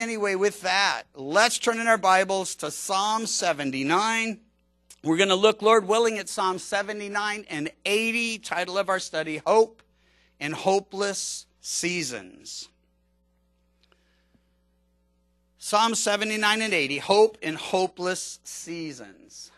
anyway, with that, let's turn in our Bibles to Psalm 79. We're going to look, Lord willing, at Psalm 79 and 80, title of our study, Hope in Hopeless Seasons. Psalm 79 and 80, Hope in Hopeless Seasons.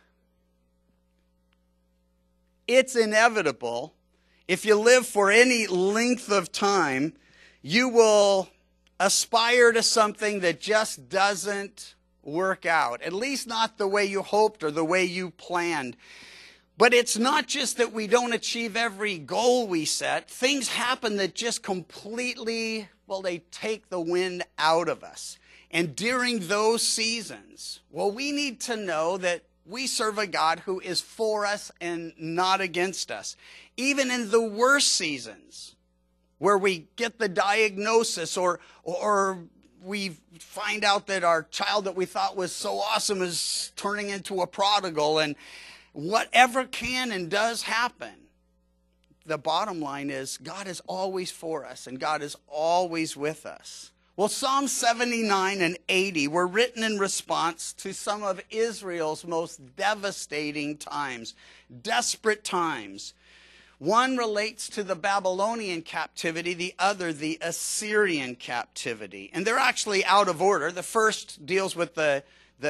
It's inevitable, if you live for any length of time, you will aspire to something that just doesn't work out, at least not the way you hoped or the way you planned. But it's not just that we don't achieve every goal we set. Things happen that just completely, they take the wind out of us. And during those seasons, we need to know that we serve a God who is for us and not against us. Even in the worst seasons, where we get the diagnosis or we find out that our child that we thought was so awesome is turning into a prodigal, and whatever can and does happen, the bottom line is God is always for us and God is always with us. Well, Psalm 79 and 80 were written in response to some of Israel's most devastating times, desperate times. One relates to the Babylonian captivity, the other the Assyrian captivity. And they're actually out of order. The first deals with the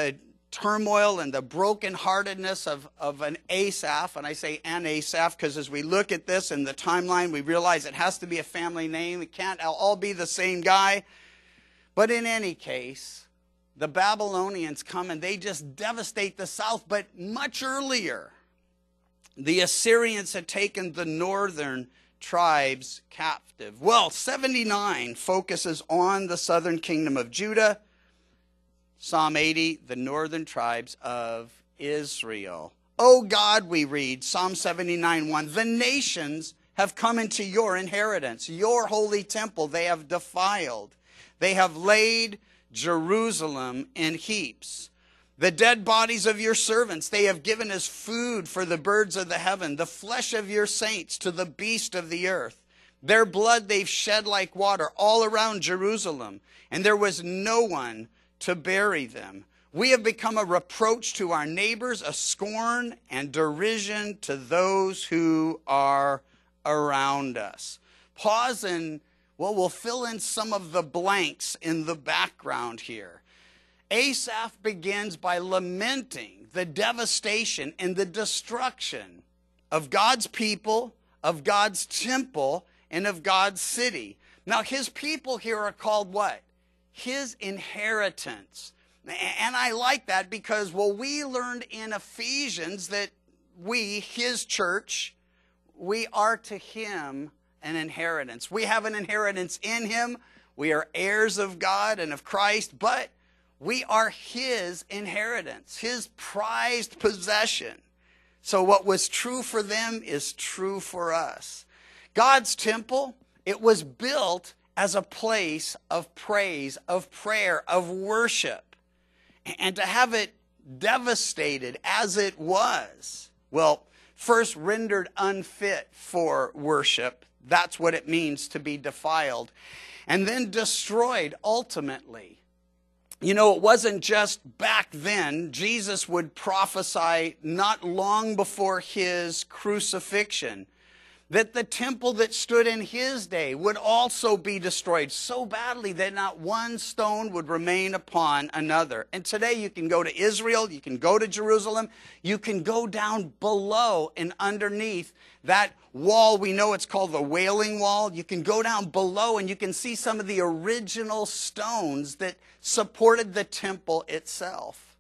turmoil and the brokenheartedness of an Asaph. And I say an Asaph because as we look at this in the timeline, we realize it has to be a family name. It can't all be the same guy. But in any case, the Babylonians come and they just devastate the south. But much earlier, the Assyrians had taken the northern tribes captive. Well, 79 focuses on the southern kingdom of Judah. Psalm 80, the northern tribes of Israel. O God, we read, Psalm 79:1, the nations have come into your inheritance. Your holy temple they have defiled. They have laid Jerusalem in heaps. The dead bodies of your servants they have given as food for the birds of the heaven, the flesh of your saints to the beast of the earth. Their blood they've shed like water all around Jerusalem, and there was no one to bury them. We have become a reproach to our neighbors, a scorn and derision to those who are around us. Pause and, we'll fill in some of the blanks in the background here. Asaph begins by lamenting the devastation and the destruction of God's people, of God's temple, and of God's city. Now, his people here are called what? His inheritance. And I like that because, we learned in Ephesians that we, his church, we are to him an inheritance. We have an inheritance in him. We are heirs of God and of Christ, but we are his inheritance, his prized possession. So what was true for them is true for us. God's temple, it was built as a place of praise, of prayer, of worship. And to have it devastated as it was, first rendered unfit for worship. That's what it means to be defiled. And then destroyed ultimately. It wasn't just back then. Jesus would prophesy not long before his crucifixion that the temple that stood in his day would also be destroyed so badly that not one stone would remain upon another. And today you can go to Israel, you can go to Jerusalem, you can go down below and underneath that wall. We know it's called the Wailing Wall. You can go down below and you can see some of the original stones that supported the temple itself.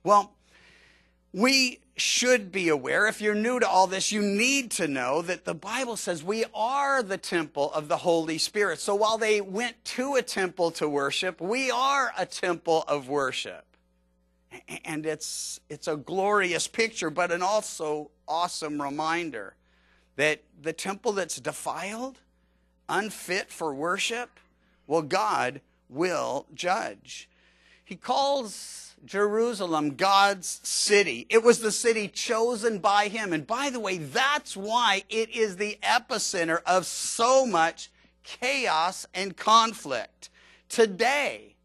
We should be aware, if you're new to all this, you need to know that the Bible says we are the temple of the Holy Spirit. So while they went to a temple to worship, we are a temple of worship. And it's a glorious picture, but an also awesome reminder that the temple that's defiled, unfit for worship, God will judge. He calls Jerusalem God's city. It was the city chosen by him. And by the way, that's why it is the epicenter of so much chaos and conflict. Today,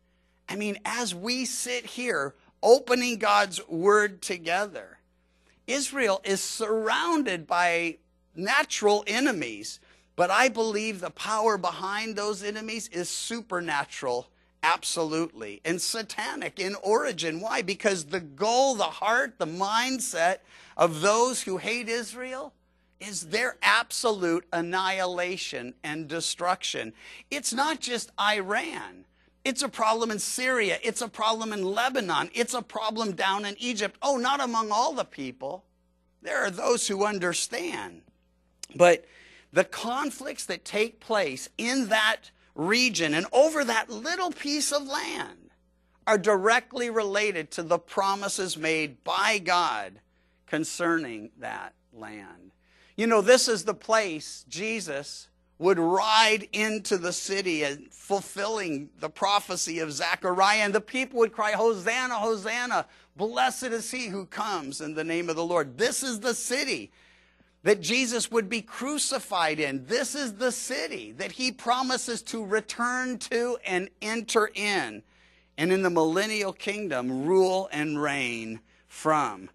I mean, as we sit here opening God's word together, Israel is surrounded by natural enemies, but I believe the power behind those enemies is supernatural, absolutely, and satanic in origin. Why? Because the goal, the heart, the mindset of those who hate Israel is their absolute annihilation and destruction. It's not just Iran. It's a problem in Syria. It's a problem in Lebanon. It's a problem down in Egypt. Oh, not among all the people. There are those who understand. But the conflicts that take place in that region and over that little piece of land are directly related to the promises made by God concerning that land. You know, this is the place Jesus would ride into the city and fulfilling the prophecy of Zechariah, and the people would cry, Hosanna, Hosanna, blessed is he who comes in the name of the Lord. This is the city that Jesus would be crucified in. This is the city that he promises to return to and enter in, and in the millennial kingdom rule and reign from.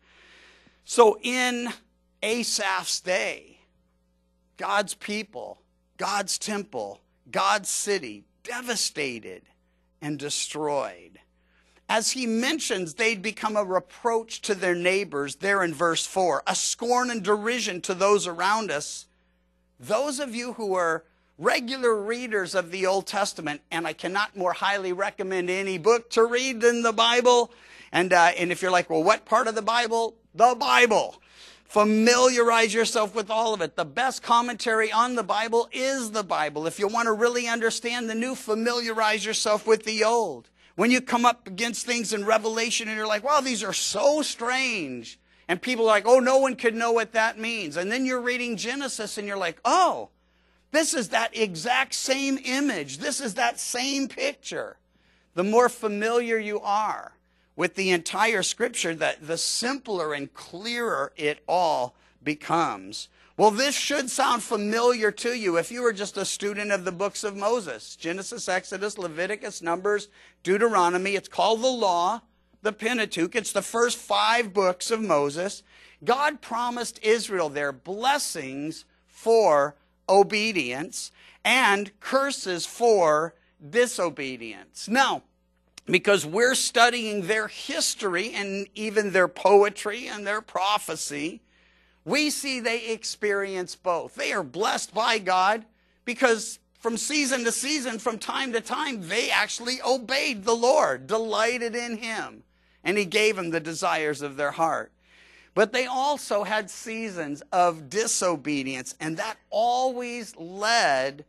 So in Asaph's day, God's people, God's temple, God's city, devastated and destroyed. As he mentions, they'd become a reproach to their neighbors there in verse 4, a scorn and derision to those around us. Those of you who are regular readers of the Old Testament, and I cannot more highly recommend any book to read than the Bible. And if you're like, well, what part of the Bible? The Bible. Familiarize yourself with all of it. The best commentary on the Bible is the Bible. If you want to really understand the new, familiarize yourself with the old. When you come up against things in Revelation and you're like, wow, these are so strange. And people are like, oh, no one could know what that means. And then you're reading Genesis and you're like, oh, this is that exact same image. This is that same picture. The more familiar you are with the entire scripture, the simpler and clearer it all becomes. Well, this should sound familiar to you if you were just a student of the books of Moses. Genesis, Exodus, Leviticus, Numbers, Deuteronomy. It's called the Law, the Pentateuch. It's the first 5 books of Moses. God promised Israel their blessings for obedience and curses for disobedience. Now, because we're studying their history and even their poetry and their prophecy, we see they experience both. They are blessed by God because from season to season, from time to time, they actually obeyed the Lord, delighted in him, and he gave them the desires of their heart. But they also had seasons of disobedience, and that always led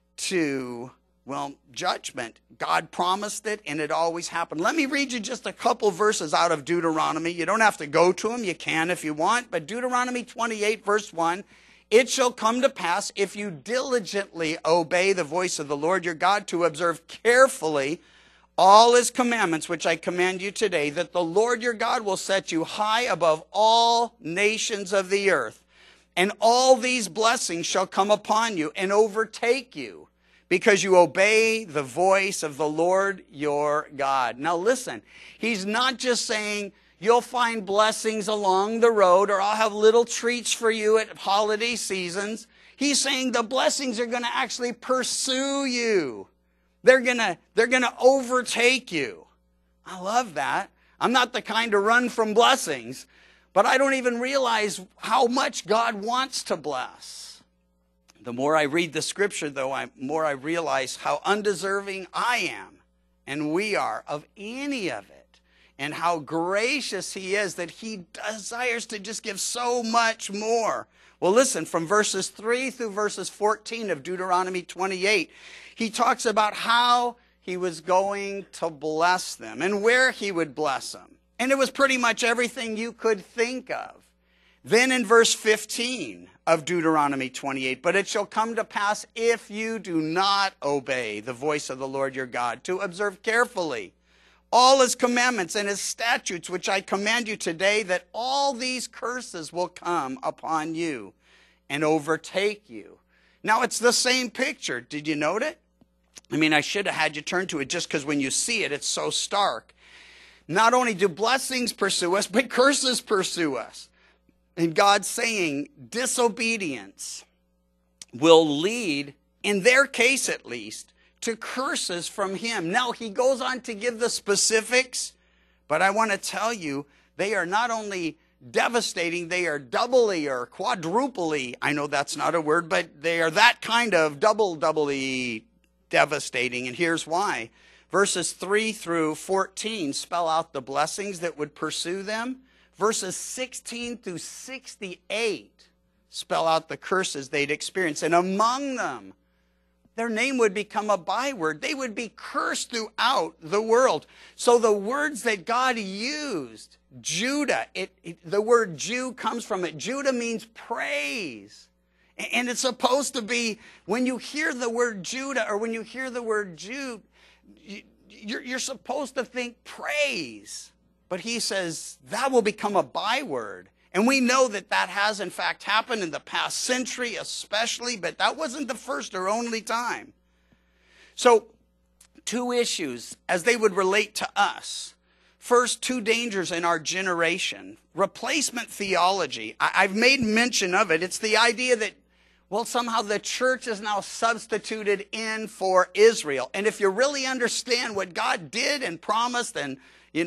to, well, judgment. God promised it, and it always happened. Let me read you just a couple verses out of Deuteronomy. You don't have to go to them. You can if you want. But Deuteronomy 28, verse 1, it shall come to pass, if you diligently obey the voice of the Lord your God, to observe carefully all his commandments, which I command you today, that the Lord your God will set you high above all nations of the earth. And all these blessings shall come upon you and overtake you, because you obey the voice of the Lord your God. Now listen, he's not just saying you'll find blessings along the road or I'll have little treats for you at holiday seasons. He's saying the blessings are going to actually pursue you. They're going to overtake you. I love that. I'm not the kind to run from blessings, but I don't even realize how much God wants to bless. The more I read the scripture, though, the more I realize how undeserving I am and we are of any of it, and how gracious he is that he desires to just give so much more. Well, listen, from verses 3 through verses 14 of Deuteronomy 28, he talks about how he was going to bless them and where he would bless them. And it was pretty much everything you could think of. Then in verse 15 of Deuteronomy 28, but it shall come to pass if you do not obey the voice of the Lord your God, to observe carefully all his commandments and his statutes, which I command you today, that all these curses will come upon you and overtake you. Now it's the same picture. Did you note it? I mean, I should have had you turn to it just because when you see it, it's so stark. Not only do blessings pursue us, but curses pursue us. And God's saying disobedience will lead, in their case at least, to curses from him. Now, he goes on to give the specifics, but I want to tell you, they are not only devastating, they are doubly or quadruply, I know that's not a word, but they are that kind of doubly devastating, and here's why. Verses 3 through 14 spell out the blessings that would pursue them. Verses 16 through 68 spell out the curses they'd experience. And among them, their name would become a byword. They would be cursed throughout the world. So the words that God used, Judah, the word Jew comes from it. Judah means praise. And it's supposed to be, when you hear the word Judah or when you hear the word Jew, you're supposed to think praise. But he says that will become a byword. And we know that that has in fact happened in the past century especially, but that wasn't the first or only time. So, two issues as they would relate to us. First, two dangers in our generation. Replacement theology. I've made mention of it. It's the idea that, well, somehow the church is now substituted in for Israel. And if you really understand what God did and promised and,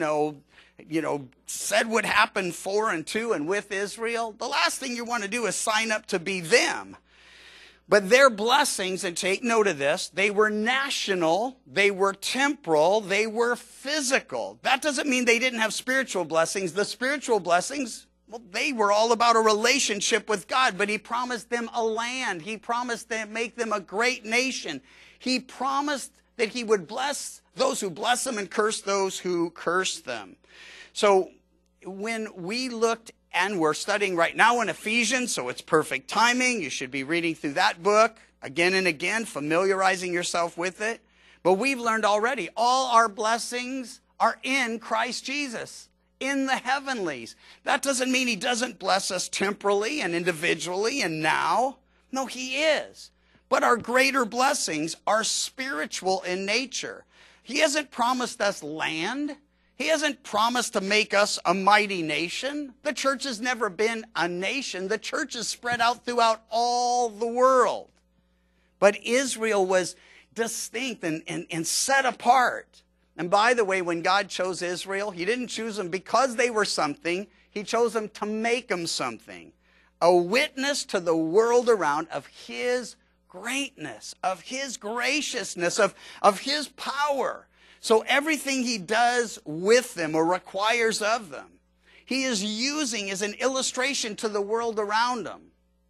said would happen for and to and with Israel, the last thing you want to do is sign up to be them. But their blessings, and take note of this, they were national, they were temporal, they were physical. That doesn't mean they didn't have spiritual blessings. The spiritual blessings, well, they were all about a relationship with God, but he promised them a land. He promised to make them a great nation. He promised that he would bless those who bless them and curse those who curse them. So when we looked, and we're studying right now in Ephesians, so it's perfect timing. You should be reading through that book again and again, familiarizing yourself with it. But we've learned already, all our blessings are in Christ Jesus, in the heavenlies. That doesn't mean he doesn't bless us temporally and individually and now. No, he is. But our greater blessings are spiritual in nature. He hasn't promised us land. He hasn't promised to make us a mighty nation. The church has never been a nation. The church is spread out throughout all the world. But Israel was distinct and set apart. And by the way, when God chose Israel, he didn't choose them because they were something. He chose them to make them something. A witness to the world around of his greatness, of his graciousness, of his power. So everything he does with them or requires of them, he is using as an illustration to the world around him.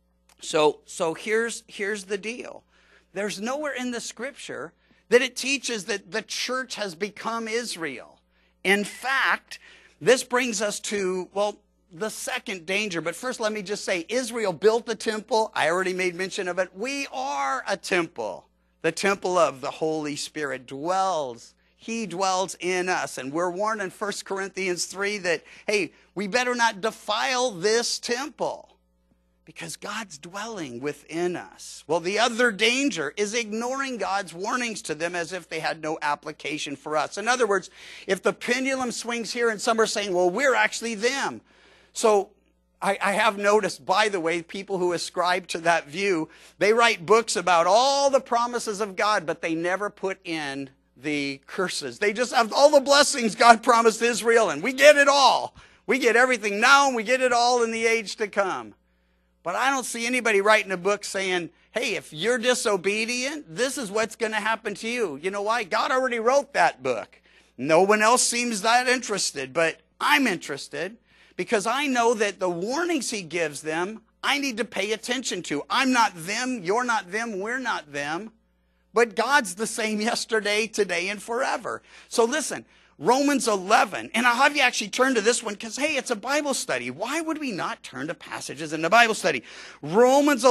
So here's the deal. There's nowhere in the scripture that it teaches that the church has become Israel. In fact, this brings us to, the second danger. But first, let me just say, Israel built the temple. I already made mention of it. We are a temple. The temple of the Holy Spirit dwells. He dwells in us. And we're warned in 1 Corinthians 3 that, hey, we better not defile this temple because God's dwelling within us. Well, the other danger is ignoring God's warnings to them as if they had no application for us. In other words, if the pendulum swings here and some are saying, well, we're actually them. So I have noticed, by the way, people who ascribe to that view, they write books about all the promises of God, but they never put in the curses. They just have all the blessings God promised Israel, and we get it all. We get everything now, and we get it all in the age to come. But I don't see anybody writing a book saying, hey, if you're disobedient, this is what's going to happen to you. You know why? God already wrote that book. No one else seems that interested, but I'm interested because I know that the warnings he gives them, I need to pay attention to. I'm not them, you're not them, we're not them. But God's the same yesterday, today, and forever. So listen, Romans 11, and I'll have you actually turn to this one because, hey, it's a Bible study. Why would we not turn to passages in the Bible study? Romans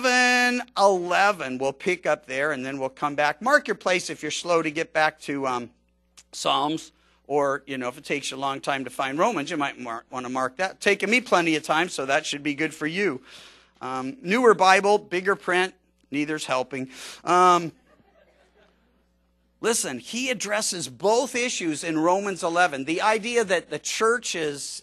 11:11. We'll pick up there, and then we'll come back. Mark your place if you're slow to get back to Psalms, or, if it takes you a long time to find Romans, you might want to mark that. Taking me plenty of time, so that should be good for you. Newer Bible, bigger print, neither's helping. Listen, he addresses both issues in Romans 11. The idea that the church is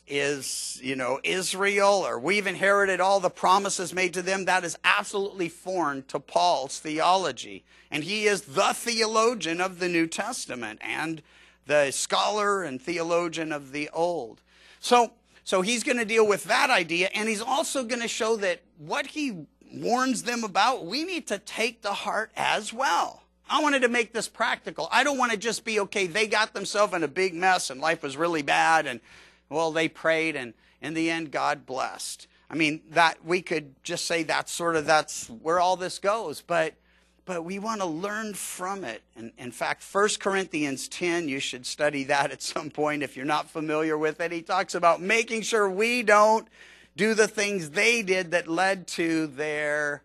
Israel, or we've inherited all the promises made to them, that is absolutely foreign to Paul's theology. And he is the theologian of the New Testament and the scholar and theologian of the Old. So he's going to deal with that idea, and he's also going to show that what he warns them about, we need to take to heart as well. I wanted to make this practical. I don't want to just be, okay, they got themselves in a big mess and life was really bad and, well, they prayed and in the end God blessed. I mean, that we could just say that's where all this goes, but we want to learn from it. And in fact, 1 Corinthians 10, you should study that at some point if you're not familiar with it. He talks about making sure we don't do the things they did that led to their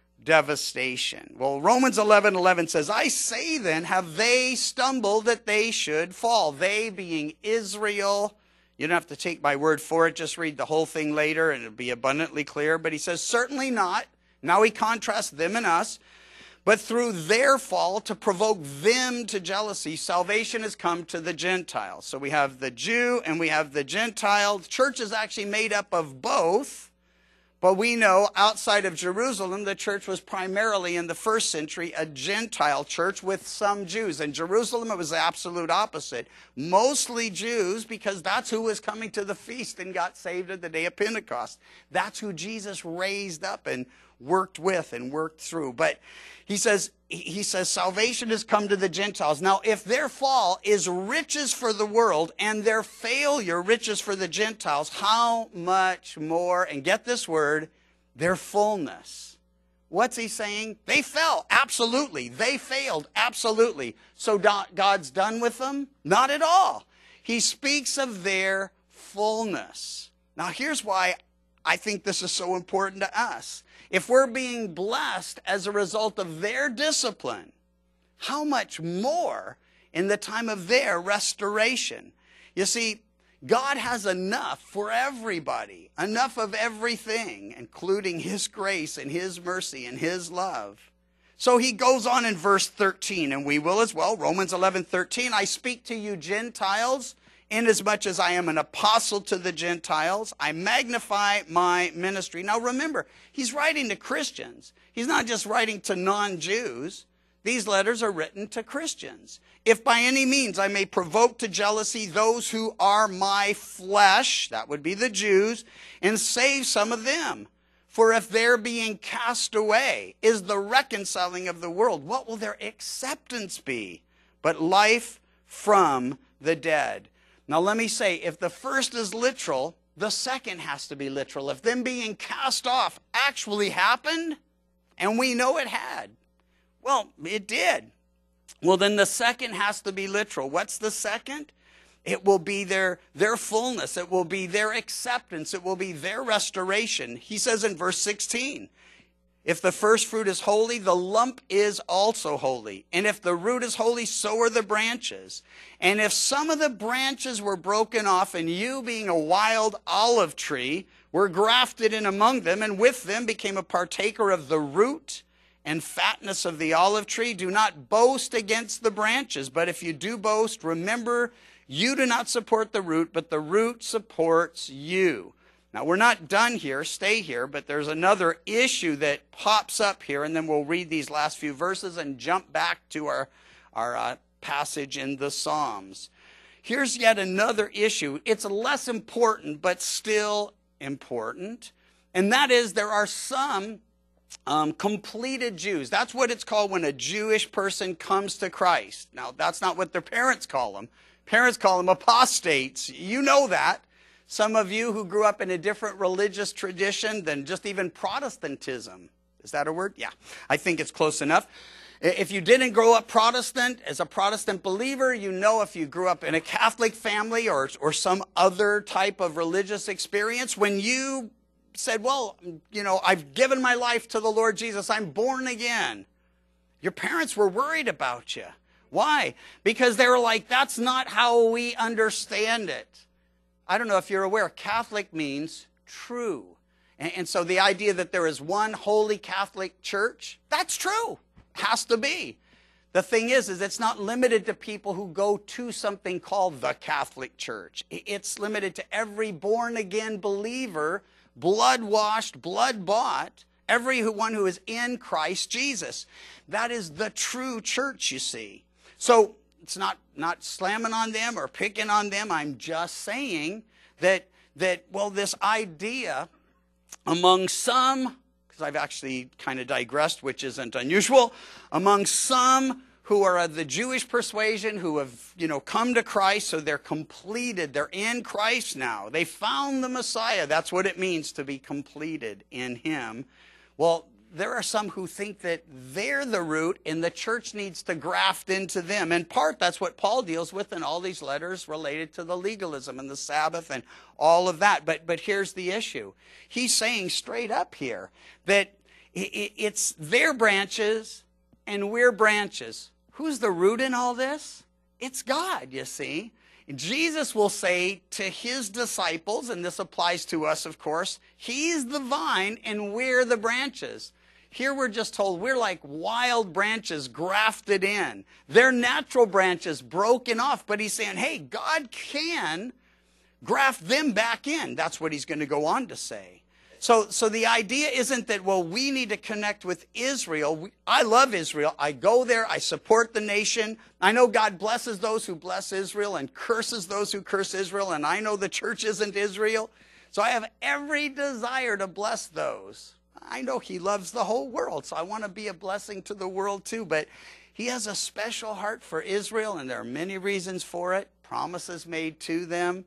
devastation. Well, Romans 11:11 says, I say then, have they stumbled that they should fall? They being Israel. You don't have to take my word for it. Just read the whole thing later and it'll be abundantly clear. But he says, certainly not. Now he contrasts them and us. But through their fall, to provoke them to jealousy, salvation has come to the Gentiles. So we have the Jew and we have the Gentile. The church is actually made up of both. But we know outside of Jerusalem, the church was primarily in the first century a Gentile church with some Jews. In Jerusalem, it was the absolute opposite. Mostly Jews, because that's who was coming to the feast and got saved at the day of Pentecost. That's who Jesus raised up and worked with and worked through. But he says salvation has come to the Gentiles. Now, if their fall is riches for the world and their failure riches for the Gentiles, how much more, and get this word, their fullness. What's he saying? They fell. Absolutely. They failed. Absolutely. So God's done with them? Not at all. He speaks of their fullness. Now, here's why I think this is so important to us. If we're being blessed as a result of their discipline, how much more in the time of their restoration? You see, God has enough for everybody, enough of everything, including His grace and His mercy and His love. So he goes on in verse 13, and we will as well. Romans 11:13, I speak to you Gentiles, inasmuch as I am an apostle to the Gentiles, I magnify my ministry. Now remember, he's writing to Christians. He's not just writing to non-Jews. These letters are written to Christians. If by any means I may provoke to jealousy those who are my flesh, that would be the Jews, and save some of them. For if their being cast away is the reconciling of the world, what will their acceptance be? But life from the dead. Now let me say, if the first is literal, the second has to be literal. If them being cast off actually happened, and we know it had, well, it did. Well, then the second has to be literal. What's the second? It will be their fullness. It will be their acceptance. It will be their restoration. He says in verse 16, if the first fruit is holy, the lump is also holy. And if the root is holy, so are the branches. And if some of the branches were broken off, and you, being a wild olive tree, were grafted in among them, and with them became a partaker of the root and fatness of the olive tree, do not boast against the branches. But if you do boast, remember, you do not support the root, but the root supports you. Now, we're not done here. Stay here. But there's another issue that pops up here, and then we'll read these last few verses and jump back to our passage in the Psalms. Here's yet another issue. It's less important, but still important. And that is there are some completed Jews. That's what it's called when a Jewish person comes to Christ. Now, that's not what their parents call them. Parents call them apostates. You know that. Some of you who grew up in a different religious tradition than just even Protestantism. Is that a word? Yeah, I think it's close enough. If you didn't grow up Protestant, as a Protestant believer, you know if you grew up in a Catholic family or some other type of religious experience, when you said, well, you know, I've given my life to the Lord Jesus, I'm born again, your parents were worried about you. Why? Because they were like, that's not how we understand it. I don't know if you're aware, Catholic means true. And so the idea that there is one holy Catholic church, that's true. Has to be. The thing is it's not limited to people who go to something called the Catholic Church. It's limited to every born-again believer, blood-washed, blood-bought, everyone who is in Christ Jesus. That is the true church, you see. So it's not slamming on them or picking on them. I'm just saying that well, this idea among some, because I've actually kind of digressed, which isn't unusual, among some who are of the Jewish persuasion, who have, come to Christ, so they're completed. They're in Christ now. They found the Messiah. That's what it means to be completed in him. Well, there are some who think that they're the root and the church needs to graft into them. In part, that's what Paul deals with in all these letters related to the legalism and the Sabbath and all of that. But here's the issue. He's saying straight up here that it's their branches and we're branches. Who's the root in all this? It's God, you see. Jesus will say to his disciples, and this applies to us, of course, he's the vine and we're the branches. Here we're just told we're like wild branches grafted in. They're natural branches broken off, but he's saying, hey, God can graft them back in. That's what he's going to go on to say. So the idea isn't that, well, we need to connect with Israel. I love Israel. I go there. I support the nation. I know God blesses those who bless Israel and curses those who curse Israel. And I know the church isn't Israel. So I have every desire to bless those. I know he loves the whole world. So I want to be a blessing to the world too. But he has a special heart for Israel. And there are many reasons for it. Promises made to them.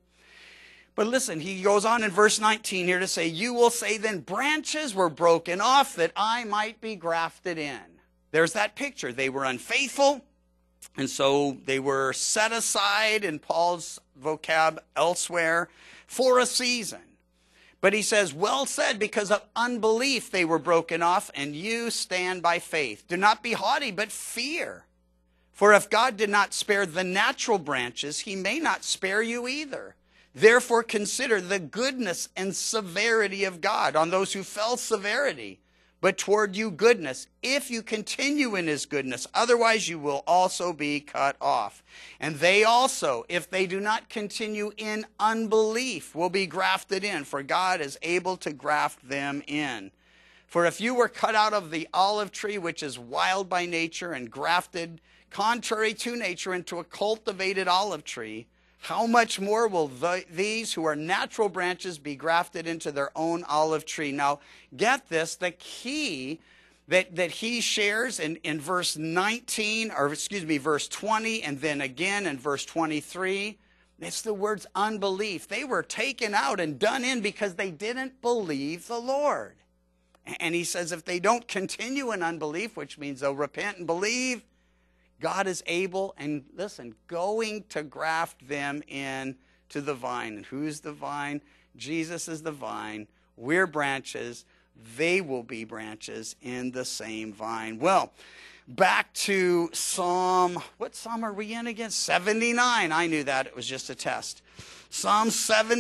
But listen, he goes on in verse 19 here to say, you will say then branches were broken off that I might be grafted in. There's that picture. They were unfaithful, and so they were set aside in Paul's vocab elsewhere for a season. But he says, well said, because of unbelief they were broken off, and you stand by faith. Do not be haughty, but fear. For if God did not spare the natural branches, he may not spare you either. Therefore, consider the goodness and severity of God on those who fell severity, but toward you goodness, if you continue in his goodness. Otherwise, you will also be cut off. And they also, if they do not continue in unbelief, will be grafted in, for God is able to graft them in. For if you were cut out of the olive tree, which is wild by nature, and grafted contrary to nature into a cultivated olive tree, how much more will these who are natural branches be grafted into their own olive tree? Now, get this, the key that he shares in verse 19, or excuse me, verse 20, and then again in verse 23, it's the words unbelief. They were taken out and done in because they didn't believe the Lord. And he says if they don't continue in unbelief, which means they'll repent and believe, God is able, and listen, going to graft them in to the vine. And who's the vine? Jesus is the vine. We're branches. They will be branches in the same vine. Well, back to Psalm, what Psalm are we in again? 79. I knew that. It was just a test. Psalm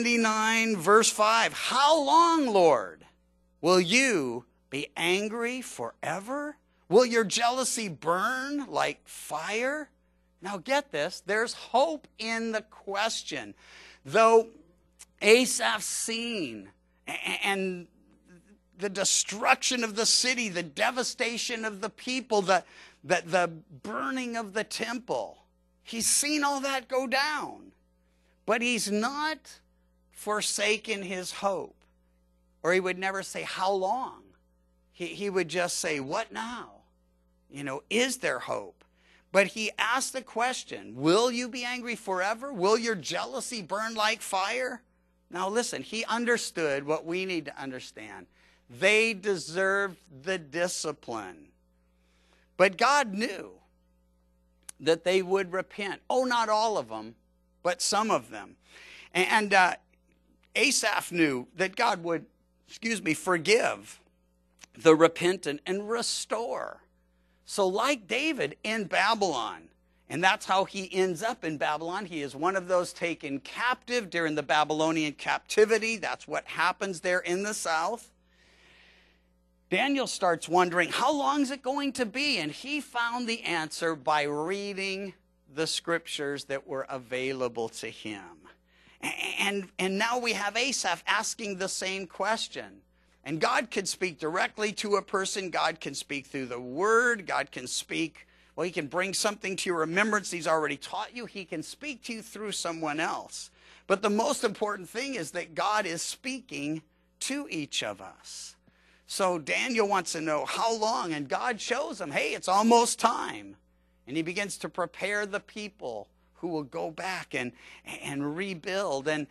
79, verse 5. How long, Lord, will you be angry forever? Will your jealousy burn like fire? Now get this, there's hope in the question. Though Asaph's seen and the destruction of the city, the devastation of the people, the burning of the temple, he's seen all that go down. But he's not forsaken his hope. Or he would never say, how long? He would just say, what now? Is there hope? But he asked the question, will you be angry forever? Will your jealousy burn like fire? Now listen, he understood what we need to understand. They deserved the discipline. But God knew that they would repent. Oh, not all of them, but some of them. And Asaph knew that God would, forgive the repentant and restore. So like David in Babylon, and that's how he ends up in Babylon. He is one of those taken captive during the Babylonian captivity. That's what happens there in the south. Daniel starts wondering, how long is it going to be? And he found the answer by reading the scriptures that were available to him. And now we have Asaph asking the same question. And God could speak directly to a person. God can speak through the word. God can speak, well, he can bring something to your remembrance he's already taught you. He can speak to you through someone else. But the most important thing is that God is speaking to each of us. So Daniel wants to know how long, and God shows him, hey, it's almost time. And he begins to prepare the people who will go back and rebuild. And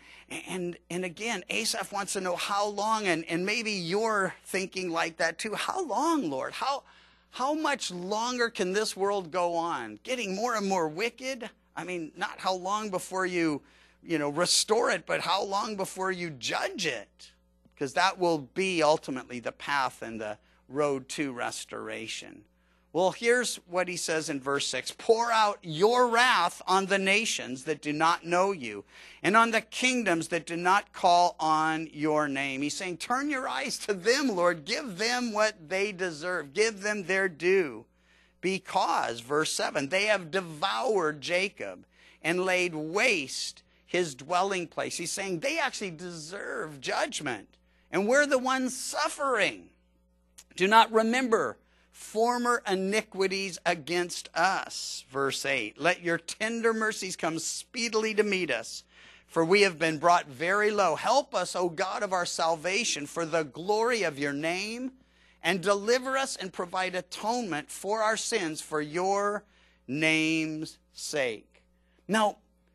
again, Asaph wants to know how long, and maybe you're thinking like that too. How long, Lord? How much longer can this world go on? Getting more and more wicked? I mean, not how long before you restore it, but how long before you judge it? Because that will be ultimately the path and the road to restoration. Well, here's what he says in verse 6. Pour out your wrath on the nations that do not know you, and on the kingdoms that do not call on your name. He's saying, turn your eyes to them, Lord. Give them what they deserve. Give them their due. Because, verse 7, they have devoured Jacob and laid waste his dwelling place. He's saying they actually deserve judgment. And we're the ones suffering. Do not remember former iniquities against us. Verse 8, let your tender mercies come speedily to meet us, for we have been brought very low. Help us, O God of our salvation, for the glory of your name, and deliver us and provide atonement for our sins for your name's sake. Now,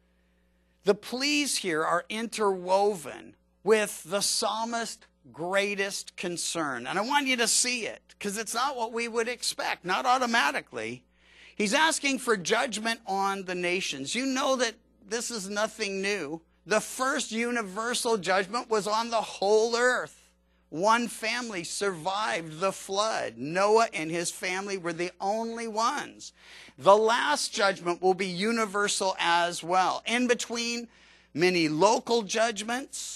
the pleas here are interwoven with the psalmist's greatest concern. And I want you to see it, because it's not what we would expect, not automatically. He's asking for judgment on the nations. You know that this is nothing new. The first universal judgment was on the whole earth. One family survived the flood. Noah and his family were the only ones. The last judgment will be universal as well. In between, many local judgments,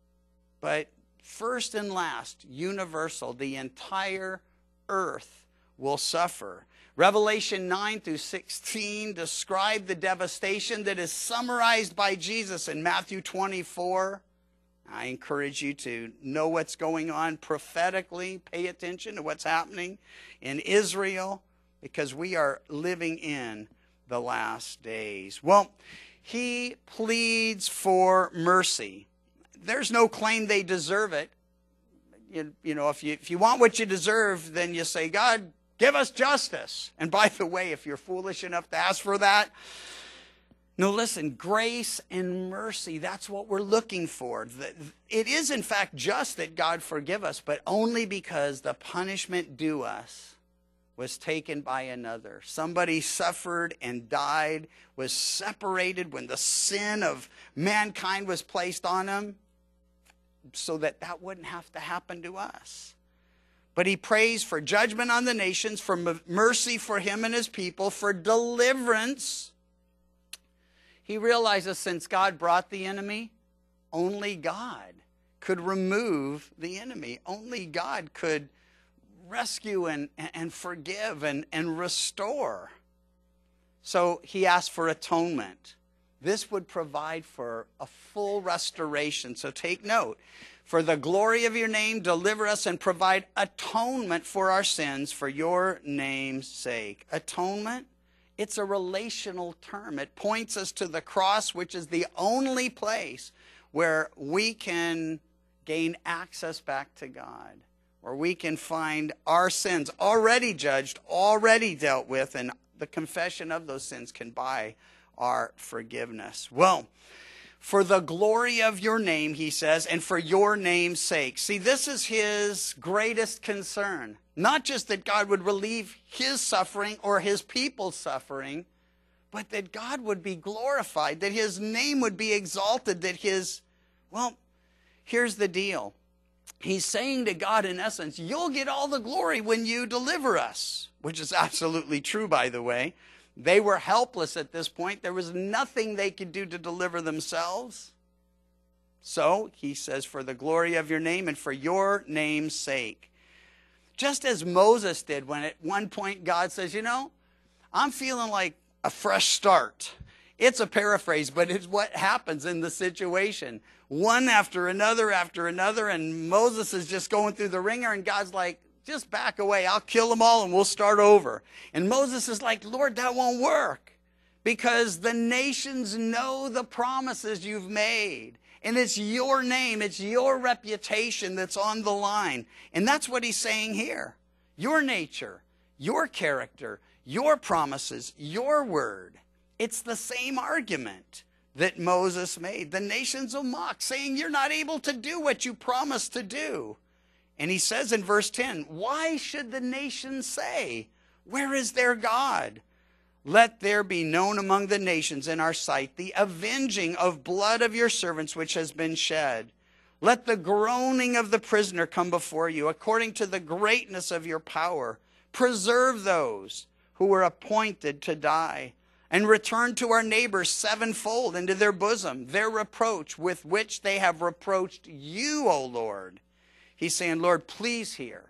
but first and last, universal, the entire earth will suffer. Revelation 9 through 16 describe the devastation that is summarized by Jesus in Matthew 24. I encourage you to know what's going on prophetically. Pay attention to what's happening in Israel, because we are living in the last days. Well, he pleads for mercy. There's no claim they deserve it. You know, if you want what you deserve, then you say, God, give us justice. And by the way, if you're foolish enough to ask for that, no, listen, grace and mercy, that's what we're looking for. It is, in fact, just that God forgive us, but only because the punishment due us was taken by another. Somebody suffered and died, was separated when the sin of mankind was placed on them, so that wouldn't have to happen to us. But he prays for judgment on the nations, for mercy for him and his people, for deliverance. He realizes since God brought the enemy, only God could remove the enemy. Only God could rescue and forgive and restore. So he asked for atonement. This would provide for a full restoration. So take note. For the glory of your name, deliver us and provide atonement for our sins for your name's sake. Atonement, it's a relational term. It points us to the cross, which is the only place where we can gain access back to God, where we can find our sins already judged, already dealt with, and the confession of those sins can buy our forgiveness. Well, for the glory of your name, he says, and for your name's sake. See, this is his greatest concern. Not just that God would relieve his suffering or his people's suffering, but that God would be glorified, that his name would be exalted, that well, here's the deal. He's saying to God, in essence, you'll get all the glory when you deliver us, which is absolutely true, by the way. They were helpless at this point. There was nothing they could do to deliver themselves. So he says, for the glory of your name and for your name's sake. Just as Moses did when at one point God says, I'm feeling like a fresh start. It's a paraphrase, but it's what happens in the situation. One after another, and Moses is just going through the ringer, and God's like, just back away. I'll kill them all, and we'll start over. And Moses is like, Lord, that won't work, because the nations know the promises you've made. And it's your name, it's your reputation that's on the line. And that's what he's saying here. Your nature, your character, your promises, your word. It's the same argument that Moses made. The nations will mock, saying you're not able to do what you promised to do. And he says in verse 10, why should the nations say, where is their God? Let there be known among the nations in our sight the avenging of blood of your servants which has been shed. Let the groaning of the prisoner come before you, according to the greatness of your power. Preserve those who were appointed to die, and return to our neighbors sevenfold into their bosom their reproach with which they have reproached you, O Lord. He's saying, Lord, please hear,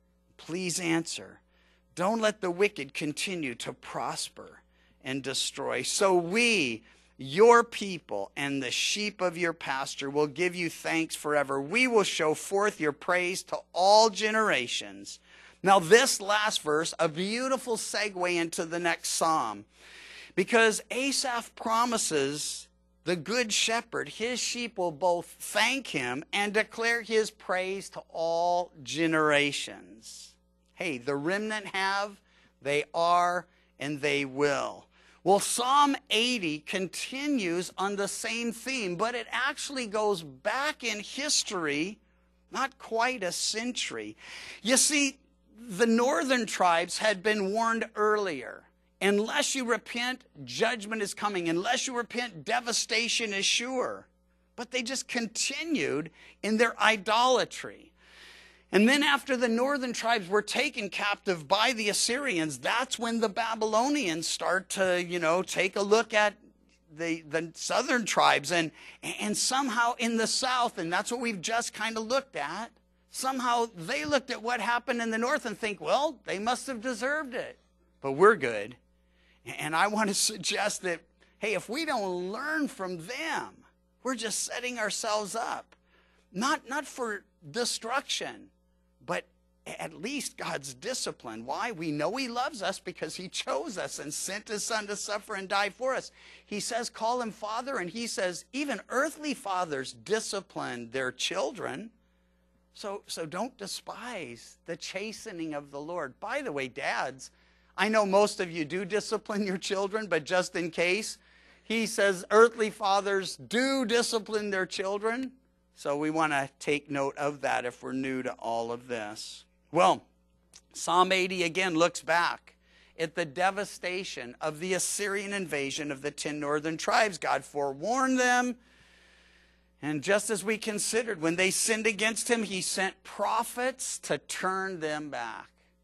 please answer. Don't let the wicked continue to prosper and destroy. So we, your people, and the sheep of your pasture will give you thanks forever. We will show forth your praise to all generations. Now this last verse, a beautiful segue into the next psalm, because Asaph promises the good shepherd, his sheep will both thank him and declare his praise to all generations. Hey, the remnant have, they are, and they will. Well, Psalm 80 continues on the same theme, but it actually goes back in history, not quite a century. You see, the northern tribes had been warned earlier. Unless you repent, judgment is coming. Unless you repent, devastation is sure. But they just continued in their idolatry. And then after the northern tribes were taken captive by the Assyrians, that's when the Babylonians start to, take a look at the southern tribes. And somehow in the south, and that's what we've just kind of looked at, somehow they looked at what happened in the north and think, well, they must have deserved it. But we're good. And I want to suggest that, hey, if we don't learn from them, we're just setting ourselves up. Not for destruction, but at least God's discipline. Why? We know he loves us because he chose us and sent his son to suffer and die for us. He says, call him Father, and he says, even earthly fathers discipline their children. So don't despise the chastening of the Lord. By the way, dads, I know most of you do discipline your children, but just in case, he says earthly fathers do discipline their children. So we want to take note of that if we're new to all of this. Well, Psalm 80 again looks back at the devastation of the Assyrian invasion of the 10 northern tribes. God forewarned them. And just as we considered, when they sinned against him, he sent prophets to turn them back.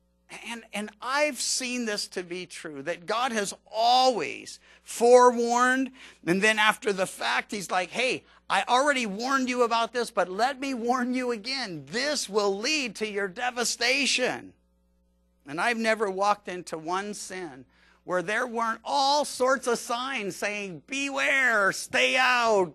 And I've seen this to be true, that God has always forewarned, and then after the fact, he's like, hey, I already warned you about this, but let me warn you again. This will lead to your devastation. And I've never walked into one sin where there weren't all sorts of signs saying, beware, stay out,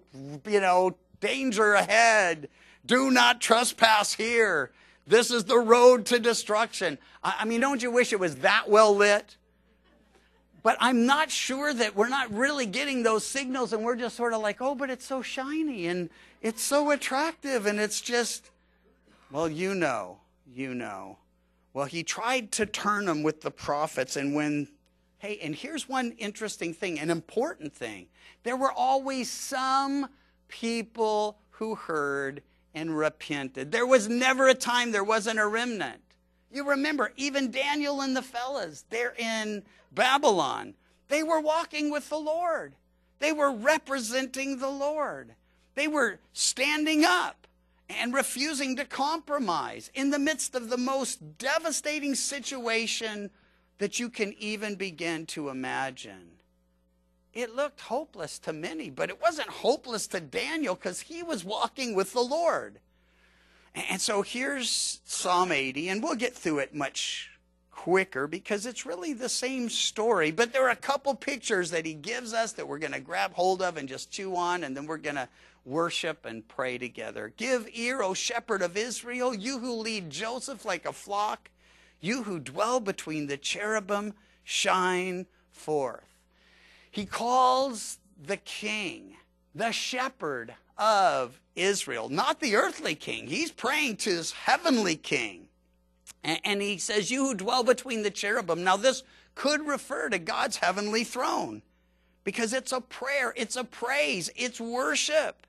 danger ahead, do not trespass here. This is the road to destruction. I mean, don't you wish it was that well lit? But I'm not sure that we're not really getting those signals, and we're just sort of like, oh, but it's so shiny and it's so attractive, and it's just, well, you know. Well, he tried to turn them with the prophets, and and here's one interesting thing, an important thing. There were always some people who heard and repented. There was never a time there wasn't a remnant. You remember, even Daniel and the fellas, they're in Babylon. They were walking with the Lord. They were representing the Lord. They were standing up and refusing to compromise in the midst of the most devastating situation that you can even begin to imagine. It looked hopeless to many, but it wasn't hopeless to Daniel because he was walking with the Lord. And so here's Psalm 80, and we'll get through it much quicker because it's really the same story. But there are a couple pictures that he gives us that we're going to grab hold of and just chew on, and then we're going to worship and pray together. Give ear, O shepherd of Israel, you who lead Joseph like a flock, you who dwell between the cherubim, shine forth. He calls the king the shepherd of Israel, not the earthly king. He's praying to his heavenly king. And he says, you who dwell between the cherubim. Now this could refer to God's heavenly throne because it's a prayer, it's a praise, it's worship.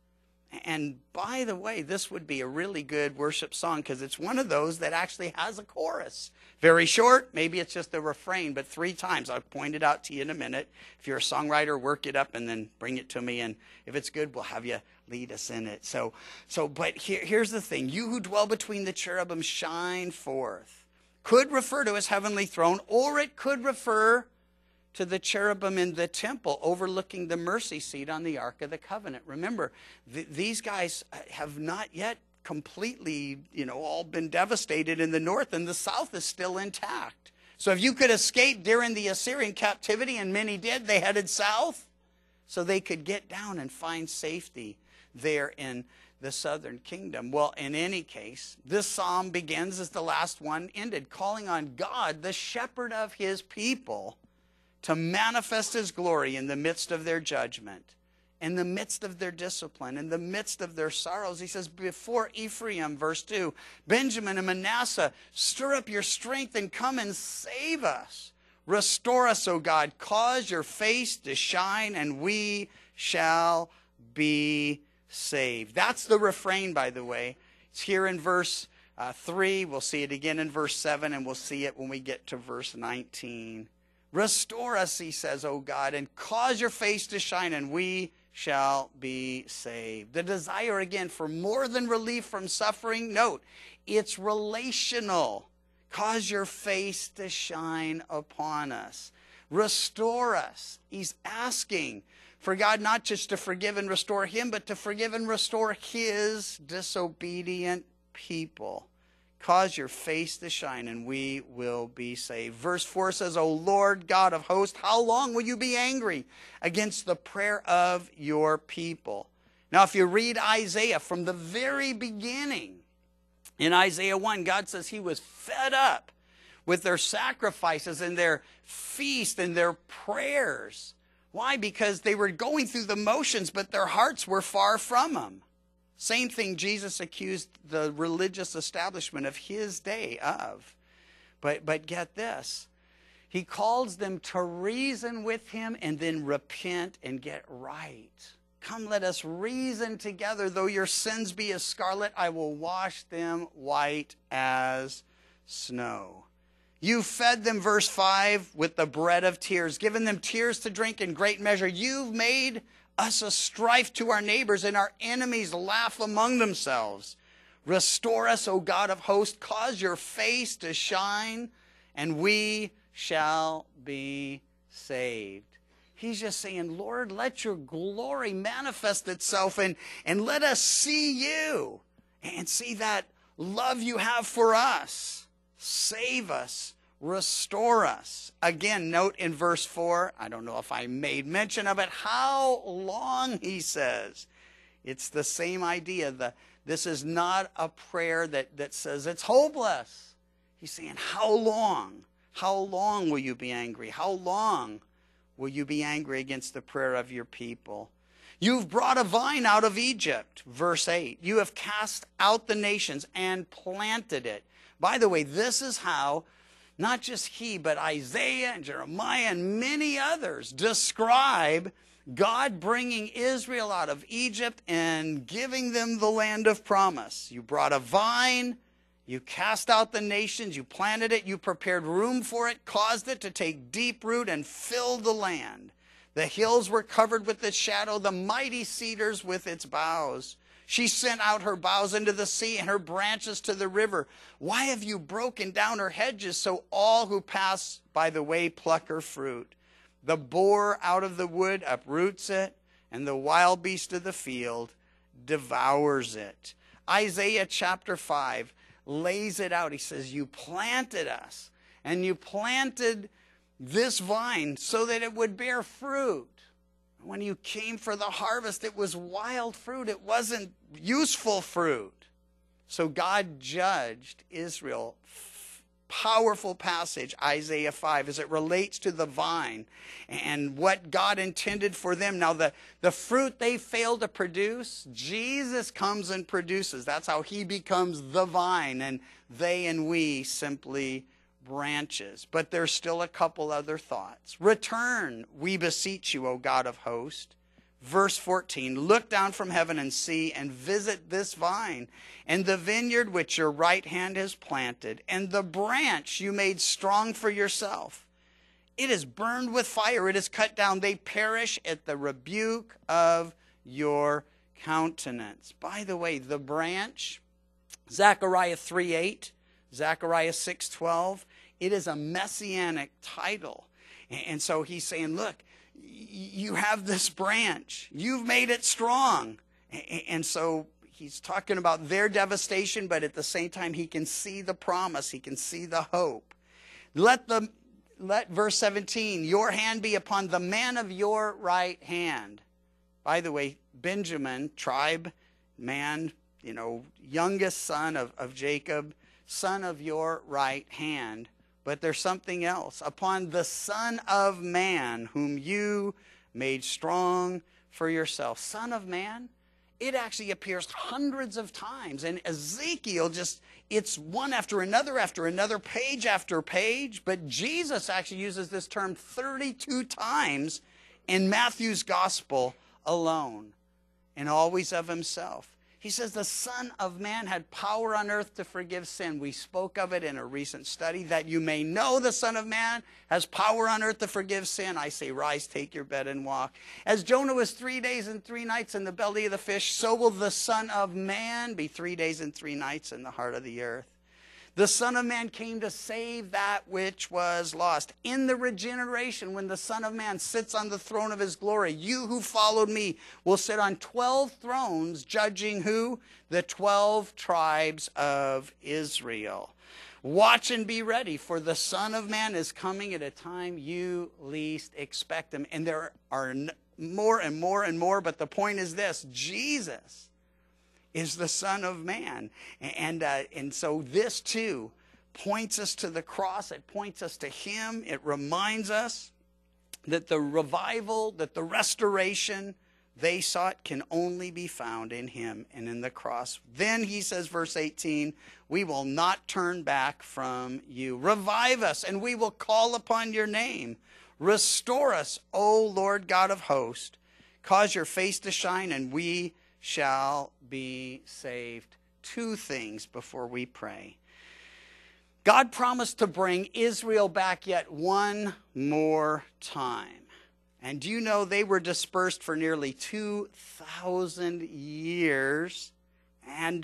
And by the way, this would be a really good worship song because it's one of those that actually has a chorus. Very short, maybe it's just a refrain, but 3 times. I'll point it out to you in a minute. If you're a songwriter, work it up and then bring it to me. And if it's good, we'll have you lead us in it. But here's the thing. You who dwell between the cherubim shine forth. Could refer to his heavenly throne, or it could refer to the cherubim in the temple overlooking the mercy seat on the Ark of the Covenant. Remember, these guys have not yet completely, all been devastated in the north, and the south is still intact. So if you could escape during the Assyrian captivity, and many did, they headed south so they could get down and find safety there in the southern kingdom. Well, in any case, this psalm begins as the last one ended, calling on God, the shepherd of his people, to manifest his glory in the midst of their judgment, in the midst of their discipline, in the midst of their sorrows. He says, before Ephraim, verse 2, Benjamin and Manasseh, stir up your strength and come and save us. Restore us, O God. Cause your face to shine, and we shall be saved. That's the refrain, by the way. It's here in verse 3. We'll see it again in verse 7, and we'll see it when we get to verse 19. Restore us, he says, O God, and cause your face to shine, and we shall be saved. The desire, again, for more than relief from suffering. Note, it's relational. Cause your face to shine upon us. Restore us. He's asking for God not just to forgive and restore him, but to forgive and restore his disobedient people. Cause your face to shine, and we will be saved. Verse 4 says, O Lord God of hosts, how long will you be angry against the prayer of your people? Now, if you read Isaiah from the very beginning, in Isaiah 1, God says he was fed up with their sacrifices and their feast and their prayers. Why? Because they were going through the motions, but their hearts were far from him. Same thing Jesus accused the religious establishment of his day of. But get this. He calls them to reason with him and then repent and get right. Come, let us reason together. Though your sins be as scarlet, I will wash them white as snow. You fed them, verse 5, with the bread of tears, given them tears to drink in great measure. You've made us a strife to our neighbors, and our enemies laugh among themselves. Restore us, O God of hosts. Cause your face to shine, and we shall be saved. He's just saying, Lord, let your glory manifest itself, and let us see you and see that love you have for us. Save us. Restore us. Again, note in verse 4, I don't know if I made mention of it, how long, he says. It's the same idea. This is not a prayer that says it's hopeless. He's saying, how long? How long will you be angry? How long will you be angry against the prayer of your people? You've brought a vine out of Egypt, verse 8. You have cast out the nations and planted it. By the way, this is how not just he, but Isaiah and Jeremiah and many others describe God bringing Israel out of Egypt and giving them the land of promise. You brought a vine, you cast out the nations, you planted it, you prepared room for it, caused it to take deep root and fill the land. The hills were covered with its shadow, the mighty cedars with its boughs. She sent out her boughs into the sea and her branches to the river. Why have you broken down her hedges so all who pass by the way pluck her fruit? The boar out of the wood uproots it, and the wild beast of the field devours it. Isaiah chapter 5 lays it out. He says, you planted us, and you planted this vine so that it would bear fruit. When you came for the harvest, it was wild fruit. It wasn't useful fruit. So God judged Israel. Powerful passage, Isaiah 5, as it relates to the vine and what God intended for them. Now, the fruit they failed to produce, Jesus comes and produces. That's how he becomes the vine, and they and we simply branches. But there's still a couple other thoughts. Return, we beseech you, O God of hosts. Verse 14, look down from heaven and see, and visit this vine, and the vineyard which your right hand has planted, and the branch you made strong for yourself. It is burned with fire, it is cut down, they perish at the rebuke of your countenance. By the way, the branch, Zechariah 3:8, Zechariah 6:12, it is a messianic title. And so he's saying, look, you have this branch. You've made it strong. And so he's talking about their devastation, but at the same time, he can see the promise. He can see the hope. Let verse 17, your hand be upon the man of your right hand. By the way, Benjamin, tribe, man, youngest son of Jacob, son of your right hand. But there's something else. Upon the Son of Man, whom you made strong for yourself. Son of Man, it actually appears hundreds of times. And Ezekiel it's one after another, page after page. But Jesus actually uses this term 32 times in Matthew's gospel alone. And always of himself. He says the Son of Man had power on earth to forgive sin. We spoke of it in a recent study, that you may know the Son of Man has power on earth to forgive sin. I say, rise, take your bed and walk. As Jonah was 3 days and 3 nights in the belly of the fish, so will the Son of Man be 3 days and 3 nights in the heart of the earth. The Son of Man came to save that which was lost. In the regeneration, when the Son of Man sits on the throne of his glory, you who followed me will sit on 12 thrones, judging who? The 12 tribes of Israel. Watch and be ready, for the Son of Man is coming at a time you least expect him. And there are more and more and more, but the point is this: Jesus is the Son of Man. And so this too points us to the cross. It points us to him. It reminds us that the revival, that the restoration they sought can only be found in him and in the cross. Then he says, verse 18, we will not turn back from you. Revive us, and we will call upon your name. Restore us, O Lord God of hosts. Cause your face to shine, and we shall be saved. Two things before we pray. God promised to bring Israel back yet one more time. And do you know they were dispersed for nearly 2,000 years? And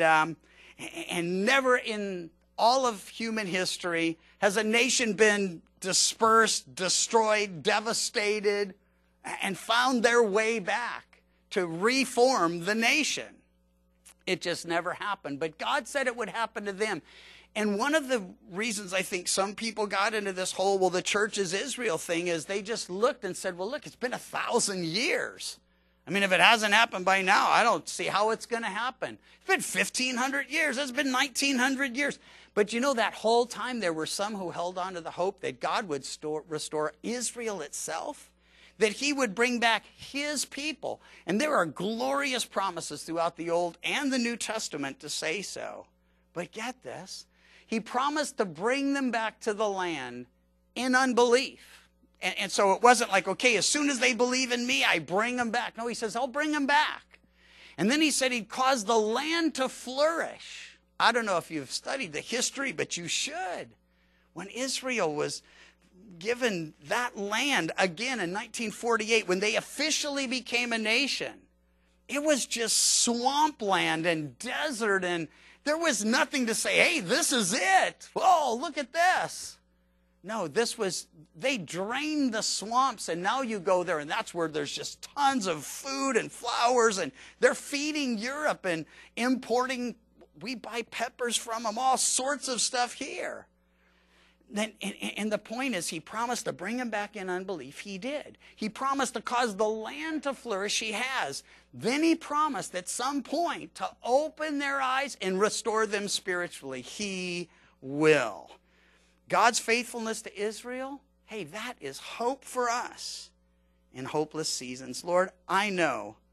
never in all of human history has a nation been dispersed, destroyed, devastated, and found their way back to reform the nation. It just never happened. But God said it would happen to them. And one of the reasons I think some people got into this whole, well, the church is Israel thing, is they just looked and said, well, look, it's been 1,000 years. I mean, if it hasn't happened by now, I don't see how it's going to happen. It's been 1,500 years. It's been 1,900 years. But that whole time there were some who held on to the hope that God would restore Israel itself, that he would bring back his people. And there are glorious promises throughout the Old and the New Testament to say so. But get this, he promised to bring them back to the land in unbelief. And so it wasn't like, okay, as soon as they believe in me, I bring them back. No, he says, I'll bring them back. And then he said he'd cause the land to flourish. I don't know if you've studied the history, but you should. When Israel was given that land again in 1948, when they officially became a nation, it was just swampland and desert, and there was nothing to say, hey, this is it. Whoa, look at this. No, they drained the swamps, and now you go there, and that's where there's just tons of food and flowers, and they're feeding Europe and importing We buy peppers from him, all sorts of stuff here. Then, and the point is, he promised to bring him back in unbelief. He did. He promised to cause the land to flourish. He has. Then he promised at some point to open their eyes and restore them spiritually. He will. God's faithfulness to Israel, hey, that is hope for us in hopeless seasons. Lord, I know